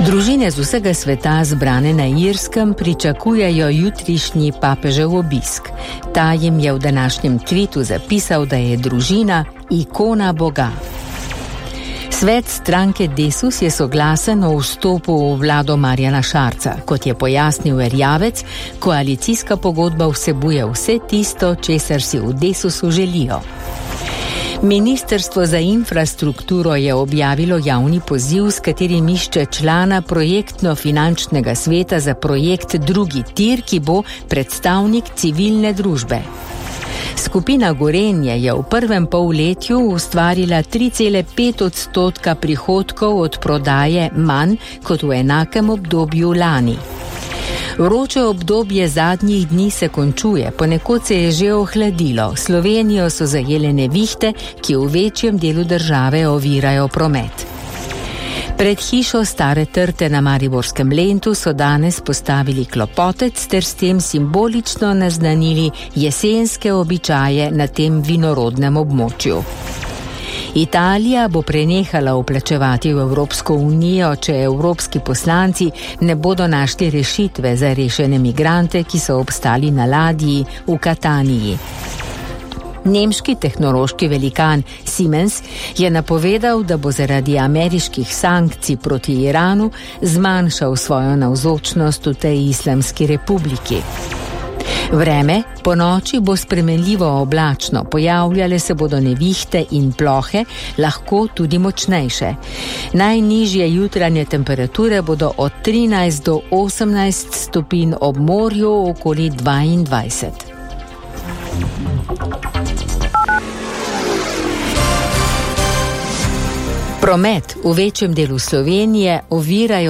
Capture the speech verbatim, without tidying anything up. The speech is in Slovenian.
Družine z vsega sveta zbrane na Irskem pričakujejo jutrišnji papežev obisk. Ta jim je v današnjem tvitu zapisal, da je družina ikona Boga. Svet stranke Desus je soglasen o vstopu v vlado Marjana Šarca. Kot je pojasnil Erjavec, koalicijska pogodba vsebuje vse tisto, česar si v Desusu želijo. Ministrstvo za infrastrukturo je objavilo javni poziv, s katerim išče člana projektno-finančnega sveta za projekt Drugi tir, ki bo predstavnik civilne družbe. Skupina Gorenje je v prvem polletju ustvarila tri cele pet odstotka prihodkov od prodaje manj kot v enakem obdobju lani. Vroče obdobje zadnjih dni se končuje, ponekod se je že ohladilo. Slovenijo so zajele nevihte, ki v večjem delu države ovirajo promet. Pred hišo Stare trte na Mariborskem Lentu so danes postavili klopotec ter s tem simbolično naznanili jesenske običaje na tem vinorodnem območju. Italija bo prenehala vplačevati v Evropsko unijo, če evropski poslanci ne bodo našli rešitve za rešene migrante, ki so obstali na ladji v Kataniji. Nemški tehnološki velikan Siemens je napovedal, da bo zaradi ameriških sankcij proti Iranu zmanjšal svojo navzočnost v tej islamski republiki. Vreme po noči bo spremenljivo oblačno, pojavljale se bodo nevihte in plohe, lahko tudi močnejše. Najnižje jutranje temperature bodo od trinajst do osemnajst stopinj, ob morju okoli dvaindvajset. Promet v večjem delu Slovenije ovirajo